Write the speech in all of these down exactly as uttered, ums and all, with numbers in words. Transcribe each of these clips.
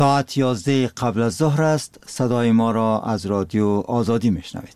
ساعت یازده قبل از ظهر است. صدای ما را از رادیو آزادی میشنوید.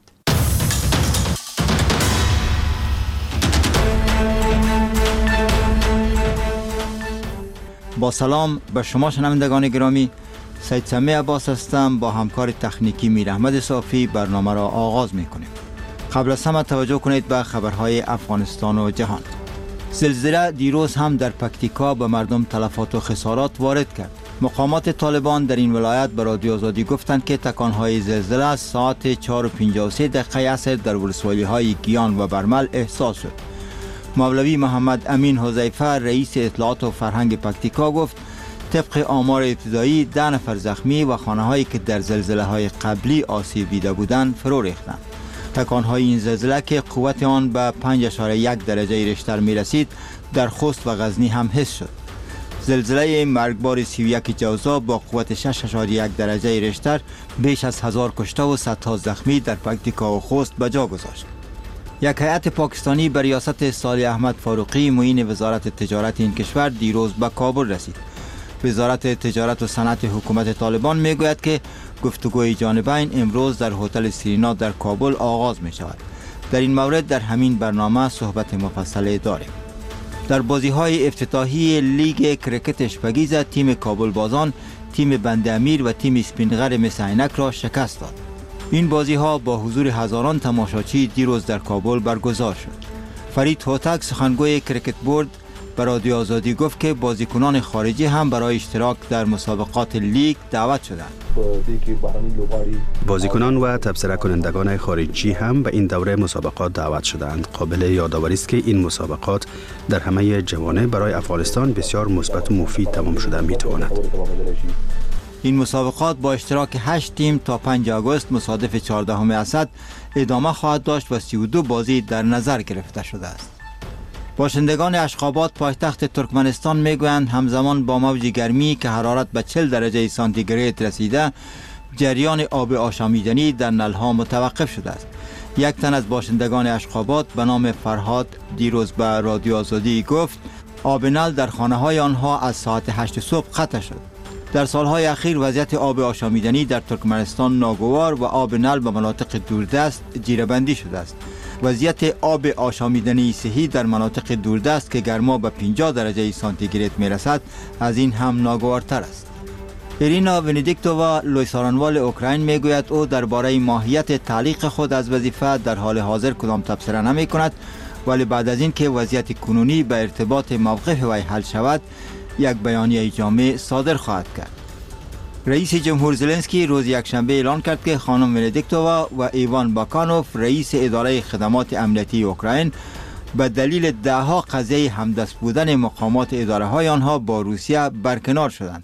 با سلام به شما شنوندگان گرامی، سید سمیع عباس هستم. با همکار تکنیکی میر احمد صافی برنامه را آغاز میکنیم. قبل از همه توجه کنید به خبرهای افغانستان و جهان. زلزله دیروز هم در پکتیکا به مردم تلفات و خسارات وارد کرد. مقامات طالبان در این ولایت به رادیو آزادی گفتند که تکانهای زلزله از ساعت چهار و پنجاه و سه دقیقه عصر در ولسوالی‌های گیان و برمل احساس شد. مولوی محمد امین حذیفه رئیس اطلاعات و فرهنگ پکتیکا گفت طبق آمار ابتدایی ده نفر زخمی و خانه‌هایی که در زلزله‌های قبلی آسیب دیده بودند فرو ریختند. تکانهای این زلزله که قوت آن به پنج اشاره یک درجه ریشتر می رسید در خوست و غزنی هم حس شد. زلزله مرگبار سی و یک جوزا با قوت شش اشاره یک درجه ریشتر بیش از هزار کشته و صدها زخمی در پکتیکا و خوست به جا گذاشت. یک هیئت پاکستانی به ریاست صالح احمد فاروقی معین وزارت تجارت این کشور دیروز به کابل رسید. وزارت تجارت و صنعت حکومت طالبان می گوید که گفتگوی جانبین امروز در هتل سیرینا در کابل آغاز می شود. در این مورد در همین برنامه صحبت مفصل داریم. در بازی های افتتاحی لیگ کرکت اشپگیز تیم کابل بازان تیم بند امیر و تیم اسپینغر مس عینک را شکست داد. این بازی ها با حضور هزاران تماشاچی دیروز در کابل برگزار شد. فرید هوتک سخنگوی کرکت بورد به رادیو آزادی گفت که بازیکنان خارجی هم برای اشتراک در مسابقات لیگ دعوت شدند. بازیکنان و تبصره کنندگان خارجی هم به این دوره مسابقات دعوت شدند. قابل یادآوری است که این مسابقات در همه جوانه برای افغانستان بسیار مثبت و مفید تمام شده میتواند. این مسابقات با اشتراک هشت تیم تا پنجم آگوست مصادف چهاردهم اسد ادامه خواهد داشت و سی و دو بازی در نظر گرفته شده است. باشندگان اشخاباد پایتخت ترکمنستان میگویند همزمان با موج گرمی که حرارت به چهل درجه سانتیگراد رسیده، جریان آب آشامیدنی در نلها متوقف شده است. یک تن از باشندگان اشخاباد به نام فرهاد دیروز به رادیو آزادی گفت آب نل در خانه های آنها از ساعت هشت صبح قطع شد. در سالهای اخیر وضعیت آب آشامیدنی در ترکمنستان ناگوار و آب نل به مناطق دوردست جیره‌بندی شده است. وضعیت آب آشامیدنی صحی در مناطق دوردست که گرما به پنجاه درجه سانتیگراد می رسد از این هم ناگوارتر است. ایرینا ونیدیکتووا لویسارانوال اوکراین می گوید او درباره ماهیت تعلیق خود از وظیفه در حال حاضر کدام تبصره نمی کند، ولی بعد از این که وضعیت کنونی به ارتباط موقف وی حل شود یک بیانیه جامع صادر خواهد کرد. رئیس جمهور زلنسکی روز یکشنبه اعلان کرد که خانم ونیدیکتووا و ایوان باکانوف رئیس اداره خدمات امنیتی اوکراین به دلیل دهها قضیه همدست بودن مقامات اداره های آنها با روسیه برکنار شدند.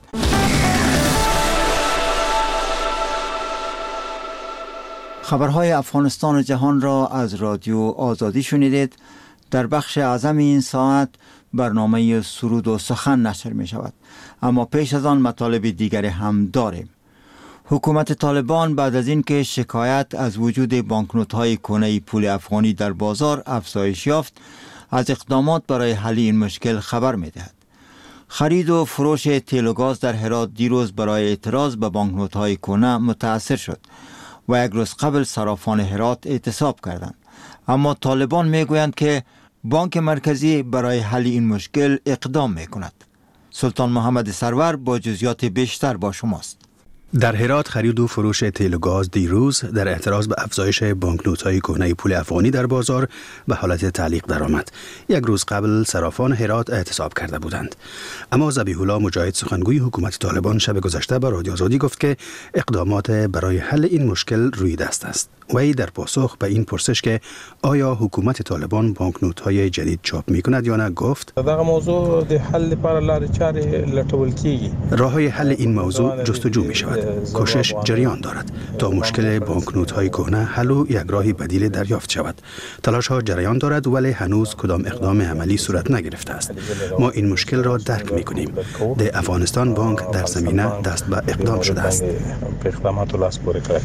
خبرهای افغانستان و جهان را از رادیو آزادی شنیدید. در بخش اعظم این ساعت برنامه سرود و سخن نشر می شود، اما پیش از آن مطالب دیگری هم داریم. حکومت طالبان بعد از این که شکایت از وجود بانکنوت های کهنه پول افغانی در بازار افزایش یافت، از اقدامات برای حل این مشکل خبر می دهد. خرید و فروش تیل و گاز در هرات دیروز برای اعتراض به بانکنوت های کهنه متأثر شد و یک روز قبل صرافان هرات اعتصاب کردند. اما طالبان می گویند که بانک مرکزی برای حل این مشکل اقدام می کند. سلطان محمد سرور با جزئیات بیشتر با شماست. در هرات خرید و فروش تیل و گاز دیروز در اعتراض به افزایش بانکنوت‌های کهنه پول افغانی در بازار به حالت تعلیق درآمد. یک روز قبل صرافان هرات اعتصاب کرده بودند. اما ذبیح الله مجاهد سخنگوی حکومت طالبان شب گذشته به رادیو آزادی گفت که اقدامات برای حل این مشکل روی دست است. وی در پاسخ به این پرسش که آیا حکومت طالبان بانکنوت‌های جدید چاپ می‌کند یا نه گفت دغه موضوع د حل لپاره لارې چارې لټول کیږي. راه‌های حل این موضوع جستجو می‌شود. کوشش جریان دارد تا مشکل بانکنوت‌های کهنه حل و یک راه بدیل دریافت شود. تلاش‌ها جریان دارد ولی هنوز کدام اقدام عملی صورت نگرفته است. ما این مشکل را درک می‌کنیم. د افغانستان بانک در زمینه دست به اقدام شده است.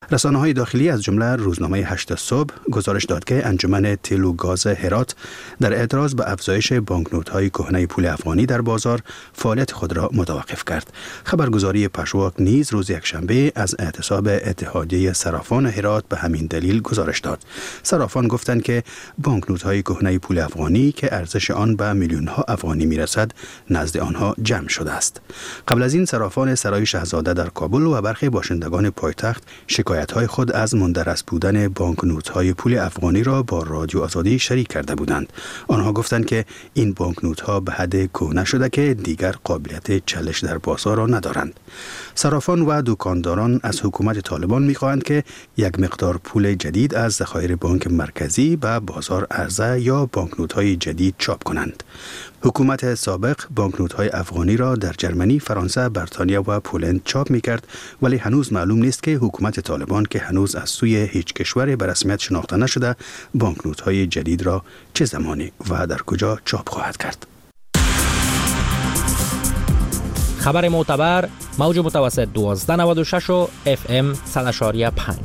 رسانه‌های داخلی از جمله روزنامه هشت صبح گزارش داد که انجمن تیل و گاز هرات در اعتراض به افزایش بانکنوت‌های کهنه پول افغانی در بازار فعالیت خود را متوقف کرد. خبرگزاری پشواک نیز روز یکشنبه از اعتصاب اتحادیه صرافان هرات به همین دلیل گزارش داد. صرافان گفتند که بانکنوت‌های کهنه پول افغانی که ارزش آن به میلیون‌ها افغانی میرسد نزد آنها جمع شده است. قبل از این صرافان سرای شاهزاده در کابل و برخی باشندگان پایتخت شکایت‌های خود از مندرس بودن بانکنوت‌های پول افغانی را با رادیو آزادی شریک کرده بودند. آنها گفتند که این بانکنوت‌ها به حد کهنه شده که دیگر قابلیت چلش در بازار را ندارند. صرافان و دکانداران از حکومت طالبان می‌خواهند که یک مقدار پول جدید از ذخایر بانک مرکزی به بازار عرضه یا بانکنوت‌های جدید چاپ کنند. حکومت سابق بانکنوت‌های افغانی را در جرمنی، فرانسه، بریتانیا و پولند چاپ می‌کرد، ولی هنوز معلوم نیست که حکومت طالبان که هنوز از سوی هیچ کشور به رسمیت شناخته نشده بانکنوت‌های جدید را چه زمانی و در کجا چاپ خواهد کرد. خبر معتبر موج متوسط دوازده نود و شش و اف ام صد و پنج.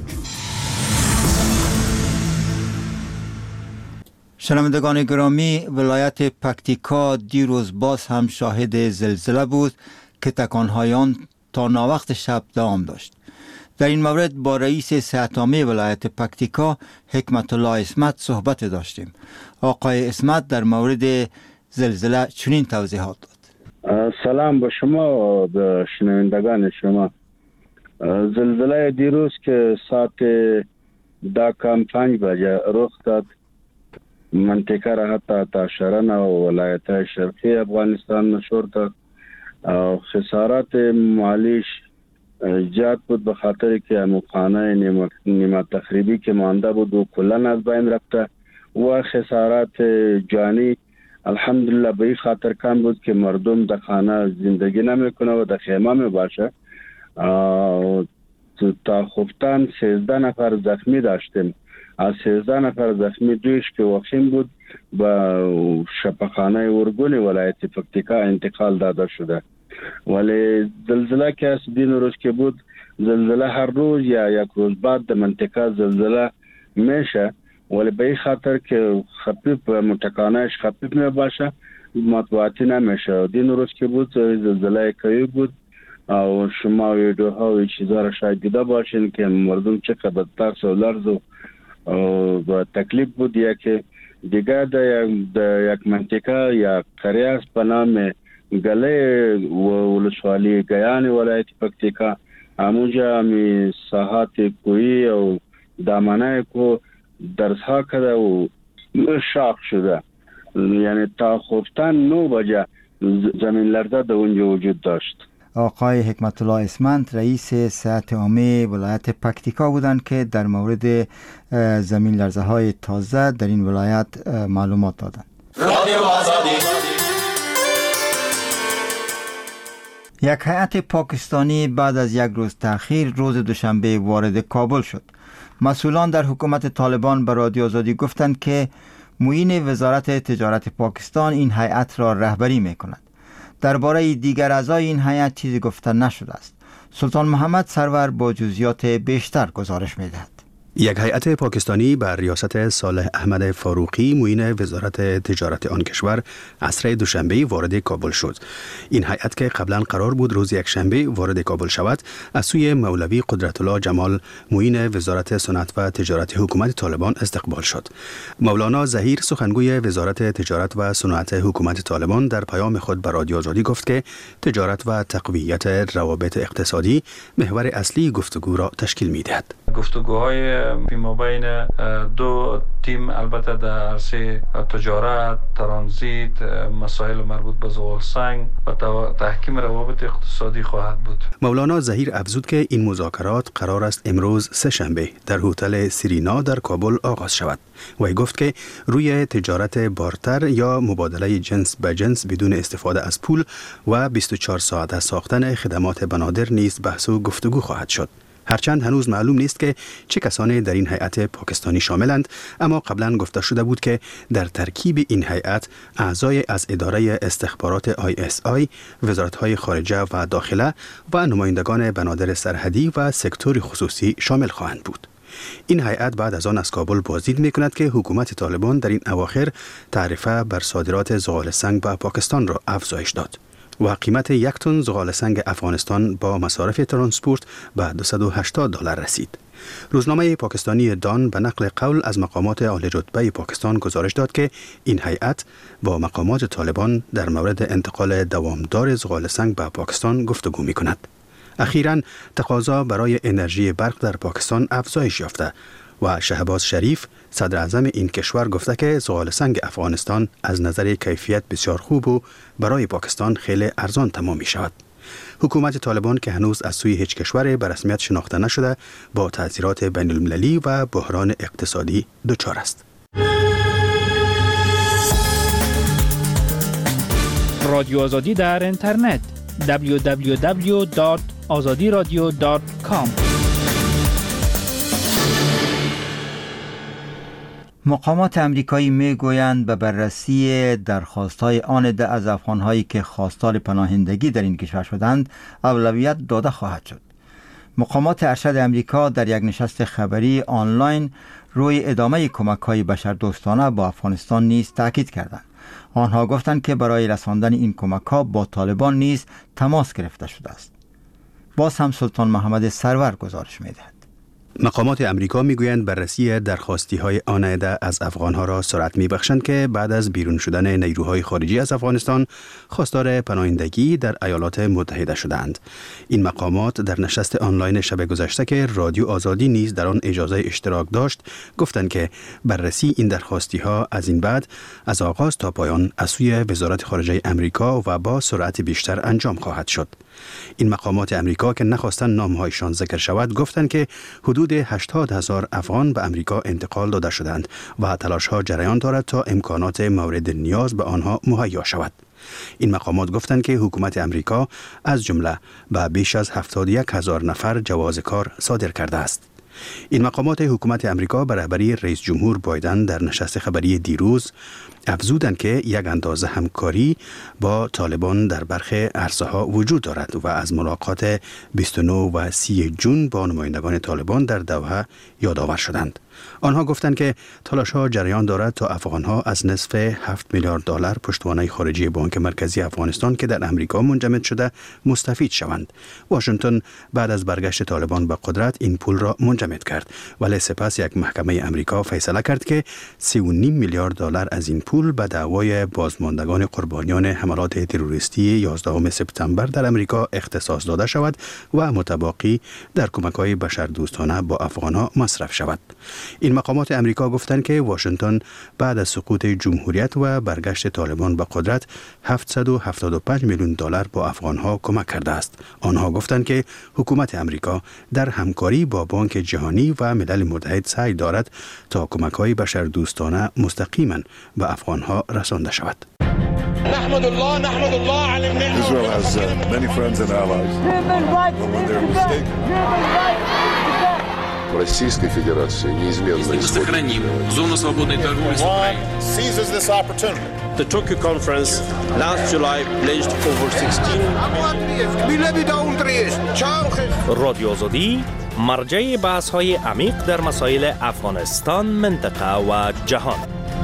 شنوندگان گرامی، ولایت پکتیکا دیروز باز هم شاهد زلزله بود که تکانهای آن تا ناوقت شب دوام داشت. در این مورد با رئیس صحت عامه ولایت پکتیکا حکمت الله اسمت صحبت داشتیم. آقای اسمت در مورد زلزله چنین توضیحات داد. سلام به شما و به شنوندگان شما. زلزله دیروز که ساعت ده کم پنج بجه رخ داد، منطقه را حتی تا شرن و ولایت شرقی افغانستان مشهور داد. خسارات مالیش زیاد بود به خاطر که مخانه نیمه تخریبی که مانده بود و کلن از بین رفته و خسارات جانی الحمدلله به این خاطر کم بود که مردم در خانه زندگی نمیکنه و در خیمه می باشه. تا خفتن سیزده نفر زخمی داشتیم. از سیزده نفر زخمی دویش که وخیم بود به شفاخانه ارگون ولایت پکتیکا انتقال داده شده. ولی زلزله که از دین روز که بود، زلزله هر روز یا یک روز بعد در منطقه زلزله میشه، ولی به این خاطر که خفیف متکانهش خفیف می باشه مطبوعاتی نمیشه. دین روز که بود زلزله قوی بود و شما ویدیوها و چیزا را شاید دیده باشین که مردم چقدر به ترس و لرز و با تکلیف بود. یا که دیگر در یک منطقه یا قریه است به نام گله ولسوالی گیان ولایت پکتیکا، همونجا همی ساحات کویی و دامنه کو درس ها کرده و شاق شده. یعنی تا خفتن نو بجه زمین لرزه در اونجا وجود داشت. آقای حکمت الله اسمت رئیس صحت عامه ولایت پکتیکا بودند که در مورد زمین لرزه های تازه در این ولایت معلومات دادند. یک هیئت پاکستانی بعد از یک روز تأخیر روز دوشنبه وارد کابل شد. مسئولان در حکومت طالبان به رادیو آزادی گفتند که معین وزارت تجارت پاکستان این هیئت را رهبری می‌کند. درباره دیگر اعضای این هیئت چیزی گفته نشده است. سلطان محمد سرور با جزئیات بیشتر گزارش می‌دهد. یک هیئت پاکستانی بر ریاست صالح احمد فاروقی معین وزارت تجارت آن کشور عصر دوشنبه وارد کابل شد. این هیئت که قبلا قرار بود روز یکشنبه وارد کابل شود، از سوی مولوی قدرت الله جمال معین وزارت صنعت و تجارت حکومت طالبان استقبال شد. مولانا ظهیر سخنگوی وزارت تجارت و صنعت حکومت طالبان در پیام خود به رادیو آزادی گفت که تجارت و تقویت روابط اقتصادی محور اصلی گفتگو را تشکیل می‌دهد. گفتگوهای ما بین دو تیم البته در عرصه تجارت، ترانزیت، مسائل مربوط به زغال سنگ و تحکیم روابط اقتصادی خواهد بود. مولانا ظهیر افزود که این مذاکرات قرار است امروز سه شنبه در هتل سیرینا در کابل آغاز شود. و گفت که روی تجارت بارتر یا مبادله جنس به جنس بدون استفاده از پول و بیست و چهار ساعته ساختن خدمات بنادر نیز بحث و گفتگو خواهد شد. هرچند هنوز معلوم نیست که چه کسانی در این هیئت پاکستانی شاملند، اما قبلا گفته شده بود که در ترکیب این هیئت اعضای از اداره استخبارات آی اس آی، وزارت‌های خارجه و داخله و نمایندگان بنادر سرحدی و سکتور خصوصی شامل خواهند بود. این هیئت بعد از آن از کابل بازدید می‌کند که حکومت طالبان در این اواخر تعرفه بر صادرات زغال سنگ به پاکستان را افزایش داد و قیمت یک تن زغال سنگ افغانستان با مصارف ترانسپورت به دویست و هشتاد دلار رسید. روزنامه پاکستانی دان به نقل قول از مقامات عالی رتبه پاکستان گزارش داد که این هیئت با مقامات طالبان در مورد انتقال دوامدار زغال سنگ به پاکستان گفتگو می‌کند. اخیراً تقاضا برای انرژی برق در پاکستان افزایش یافته و شهباز شریف صدر اعظم این کشور گفته که زغال سنگ افغانستان از نظر کیفیت بسیار خوب و برای پاکستان خیلی ارزان تمام می شود. حکومت طالبان که هنوز از سوی هیچ کشور به رسمیت شناخته نشده با تأثیرات بین المللی و بحران اقتصادی دچار است. رادیو آزادی در اینترنت دبلیو دبلیو دبلیو دات آزادی رادیو دات کام. مقامات امریکایی میگویند به بررسی درخواست‌های آن ده از افغان‌هایی که خواستار پناهندگی در این کشور شدند اولویت داده خواهد شد. مقامات ارشد امریکا در یک نشست خبری آنلاین روی ادامه کمک‌های بشردوستانه با افغانستان نیز تاکید کردند. آنها گفتند که برای رساندن این کمک‌ها با طالبان نیز تماس گرفته شده است. باز هم سلطان محمد سرور گزارش می‌دهد. مقامات امریکا میگویند بررسی درخواستی های آن عده از افغانها را سرعت میبخشند که بعد از بیرون شدن نیروهای خارجی از افغانستان خواستار پناهندگی در ایالات متحده شدند. این مقامات در نشست آنلاین شب گذشته که رادیو آزادی نیز در آن اجازه اشتراک داشت گفتند که بررسی این درخواستی ها از این بعد از آغاز تا پایان از سوی وزارت خارجه امریکا و با سرعت بیشتر انجام خواهد شد. این مقامات امریکا که نخواستند نامهایشان ذکر شود گفتند که حدود هشتاد هزار افغان به امریکا انتقال داده شدند و تلاش‌ها جریان دارد تا امکانات مورد نیاز به آنها مهیا شود. این مقامات گفتند که حکومت امریکا از جمله به بیش از هفتاد و یک هزار نفر جواز کار صادر کرده است. این مقامات حکومت امریکا به رهبری رئیس جمهور بایدن در نشست خبری دیروز افزودند که یک اندازه همکاری با طالبان در برخی عرصه‌ها وجود دارد و از ملاقات بیست و نه و سی جون با نمایندگان طالبان در دوحه یادآور شدند. آنها گفتند که تلاش‌ها جریان دارد تا افغان‌ها از نصف هفت میلیارد دلار پشتوانه خارجی بانک مرکزی افغانستان که در امریکا منجمد شده مستفید شوند. واشنگتن بعد از برگشت طالبان به قدرت این پول را منجمد کرد، ولی سپس یک محکمه امریکا فیصله کرد که سه و نیم میلیارد دلار از این پول به دعوای بازماندگان قربانیان حملات تروریستی یازدهم سپتامبر در امریکا اختصاص داده شود و متباقی در کمک‌های بشردوستانه با افغان‌ها مصرف شود. این مقامات امریکا گفتند که واشنگتن بعد از سقوط جمهوریت و برگشت طالبان به قدرت هفتصد و هفتاد و پنج میلیون دلار با افغانها کمک کرده است. آنها گفتند که حکومت امریکا در همکاری با بانک جهانی و ملل متحد سعی دارد تا کمک‌های بشردوستانه مستقیما به افغانها رسانده شود. نحمد الله نحمد الله على النعمة. Israel has uh, many friends and allies. But when they're mistaken. Российской Федерации неизменно сохраним зону свободной торговли с Украиной. Seizes this opportunity. The Tokyo conference last July pledged over sixteen رادیو آزادی مرجع بحث‌های عمیق در مسائل افغانستان، منطقه و جهان.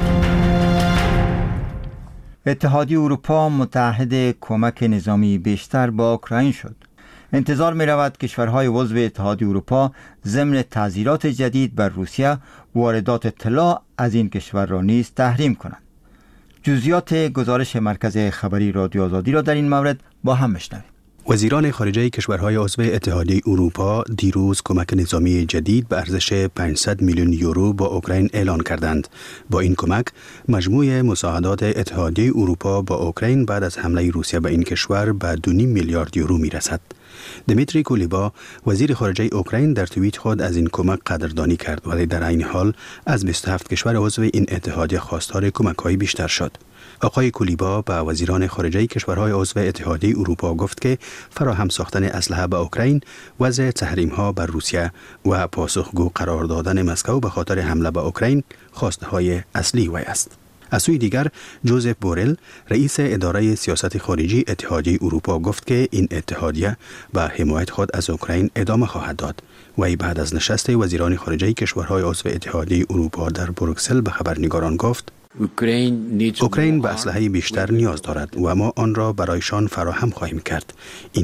اتحادیه اروپا متعهد کمک نظامی بیشتر با اوکراین شد. انتظار می رود کشورهای عضو اتحادیه اروپا ضمن تعزیرات جدید بر روسیه واردات طلا از این کشور را نیز تحریم کنند. جزئیات گزارش مرکز خبری رادیو آزادی را در این مورد با هم بشنویم. وزیران خارجه کشورهای عضو اتحادیه اروپا دیروز کمک نظامی جدید به ارزش پانصد میلیون یورو با اوکراین اعلان کردند. با این کمک مجموع مساعدات اتحادیه اروپا با اوکراین بعد از حمله روسیه به این کشور به دو و نیم میلیارد یورو میرسد. دمیتری کولیبا وزیر خارجه اوکراین در توییت خود از این کمک قدردانی کرد، ولی در این حال از بیست و هفت کشور عضو این اتحادیه خواستار کمک‌های بیشتر شد. آقای کولیبا به وزیران خارجه کشورهای عضو اتحادیه اروپا گفت که فراهم ساختن اسلحه به اوکراین، وضع تحریم‌ها بر روسیه و پاسخگو قرار دادن مسکو به خاطر حمله به اوکراین خواسته های اصلی وی است. از سوی دیگر جوزف بورل رئیس اداره سیاست خارجی اتحادیه اروپا گفت که این اتحادیه به حمایت خود از اوکراین ادامه خواهد داد. وی بعد از نشست وزیران خارجه کشورهای عضو اتحادیه اروپا در بروکسل به خبرنگاران گفت اوکراین به اسلحه بیشتر نیاز دارد و ما آن را برایشان فراهم خواهیم کرد. این